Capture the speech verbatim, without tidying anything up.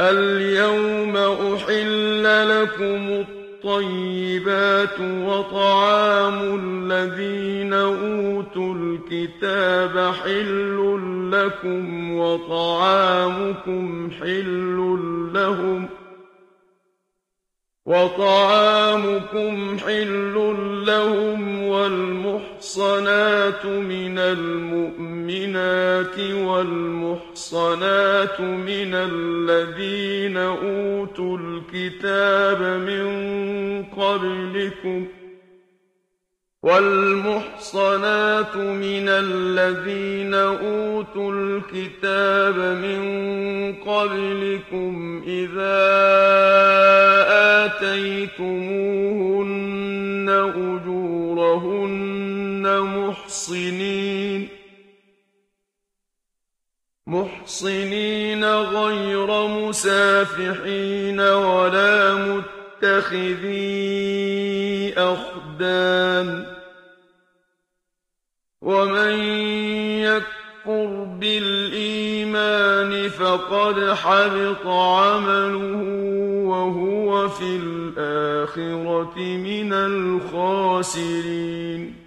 الْيَوْمَ أُحِلَّ لَكُمُ الطَّيِّبَاتُ وَطَعَامُ الَّذِينَ أُوتُوا الْكِتَابَ حِلٌّ لَّكُمْ وَطَعَامُكُمْ حِلٌّ لَّهُمْ وَطَعَامُكُمْ حِلٌّ لَّهُمْ وَالْمُحْصَنَاتُ مِنَ الْمُؤْمِنَاتِ وَالْمُحْصَنَاتُ مِنَ الَّذِينَ أُوتُوا الْكِتَابَ مِن قَبْلِكُمْ وَالْمُحْصَنَاتُ مِنَ الَّذِينَ أُوتُوا الْكِتَابَ مِن قَبْلِكُمْ إِذَا آتَيْتُمُوهُنَّ أُجُورَهُنَّ مُحْصِنِينَ مُحْصِنِينَ غَيْرَ مُسَافِحِينَ وَلَا مُتَّخِذِي أَخْدَانٍ ۗ وَمَن يَكْفُرْ بِالْإِيمَانِ فَقَدْ حَبِطَ عَمَلُهُ وَهُوَ فِي الْآخِرَةِ مِنَ الْخَاسِرِينَ.